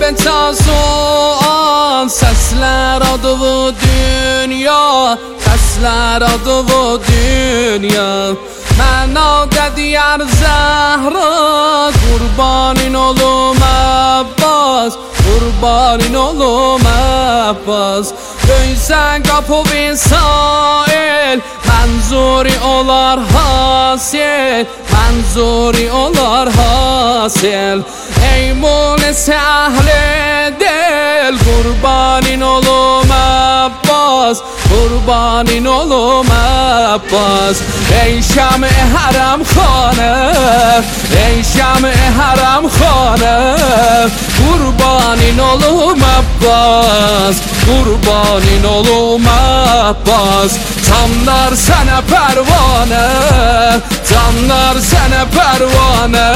betason sesler adı bu dünya, sesler adı bu dünya. Məna diyar Zəhra, qurbanin olum Abbas, qurbanin olum Abbas. Döysən qapı Vesail, mənzuri olar hasil, mənzuri olar hasil. Ey munisi ahli dil, qurbanin olum Abbas, qurbanin olum Abbas. Ey şam-ı haram xanə, ey şam-ı haram xanə, qurbanin olum Abbas, qurbanin olum Abbas. Canlar sənə pərvanə, canlar sənə pərvanə,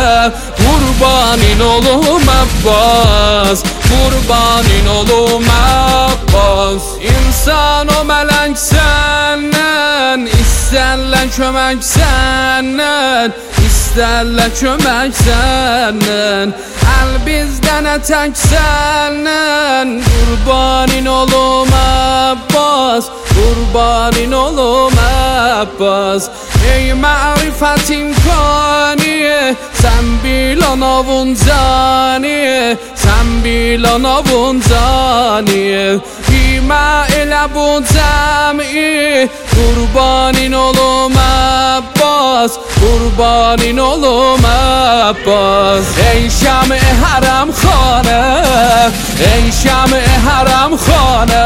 qurbanin olum Abbas, qurbanin olum Abbas. İnsan o mələk səndən, istərlər kömək səndən, istərlər kömək səndən. Əl bizdən ətək səndən, qurbanin olum Abbas, qurbanin olum Abbas. Ey ma'rifət imkani, sən bil anavun cani, sən bil anavun cani. İmə elə bu cəmi, qurbanin olum Abbas, qurbanin olum Abbas. Ey şam-ı haram xanə, ey şam-ı haram xanə,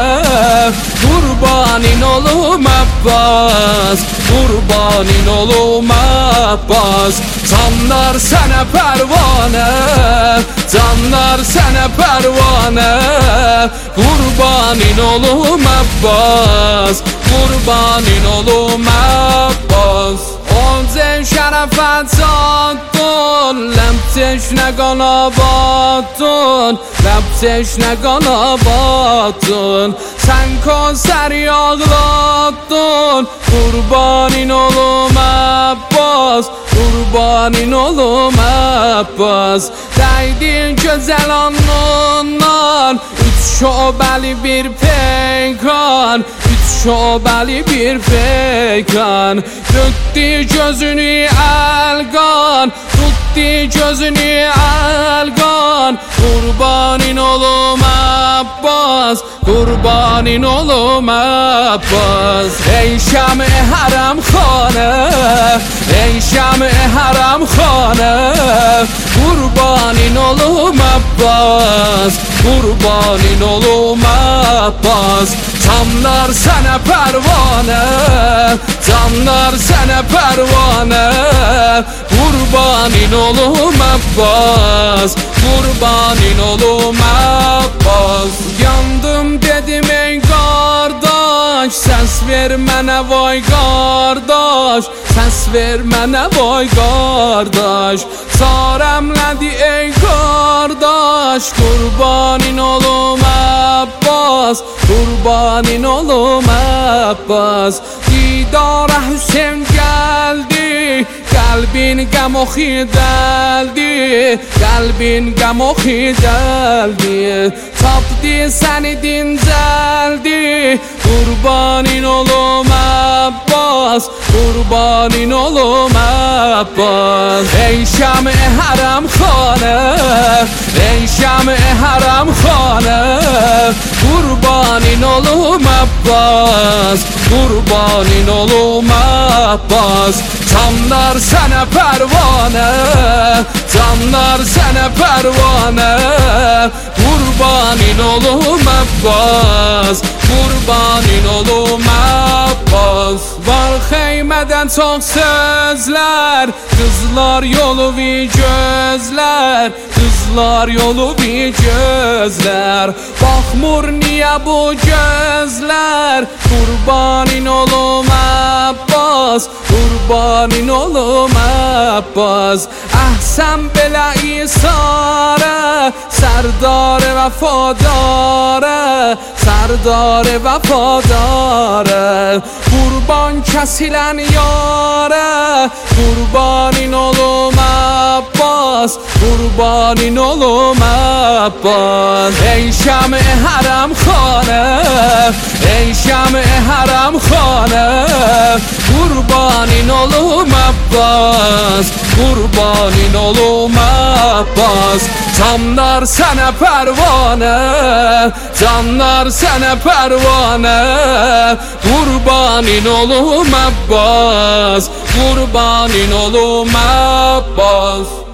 qurbanin olum Abbas, qurbanin olum Abbas. Canlar sənə pərvanə, canlar sənə pərvanə, qurbanin olum Abbas, qurbanin olum Abbas. Onca şərəfət zaddun, ləb teşnə qanabaddun, ləb teşnə qanabaddun. Sən konser yağladdun, qurbanin olum Abbas, qurbanin olum Abbas. Dəydin gözəl alnından, üç şöbəli bir peykan, üç şöbəli bir peykan. Tutdu gözünü əlqan, tutdu gözünü əlqan, qurbanin olum Abbas, qurbanin olum Abbas. Ey şam-ı haram xanə, ey şam-ı haram xanə, qurbanin olum Abbas, qurbanin olum Abbas. Canlar sənə pərvanə, canlar sənə pərvanə, qurbanin olum Abbas, qurbanin olum Abbas. Yandım dedim ey qardaş, səs ver mənə vay qardaş, səs ver mənə vay qardaş. Çarəm nədir ey qardaş, qurbanin olum Abbas, qurbanin olum Abbas. Didara Hüseyin gəldi, qəlbin qəm oxi dəldi, qəlbin qəm oxi dəldi. Tapdı səni dincəldi, qurbanin olum Abbas, qurbanin olum Abbas. Ey şam-ı haram xanə, ey şam-ı haram xanə, qurbanin olum Abbas, qurbanin olum Abbas. Canlar sənə pərvanə, canlar sənə pərvanə, qurbanin olum Abbas, qurbanin olum Abbas. Var xeymədən çox sözlər, qızlar yolu bir gözlər, qızlar yolu bir gözlər. Baxmır niyə bu gözlər, qurbanin olum Abbas, qurbanin olum Abbas. Əhsən belə isarə, sərdar vəfadara, sərdar vəfadara. Qurban kəsilən yara, qurbanin olum Abbas, Abbas, kurbanin olum Abbas. Ey şam-ı haram khane, ey şam-ı haram khane, kurbanin olum Abbas, kurbanin olum Abbas. Canlar sana pervane, canlar sana pervane, kurbanin olum Abbas, kurbanin olum Abbas.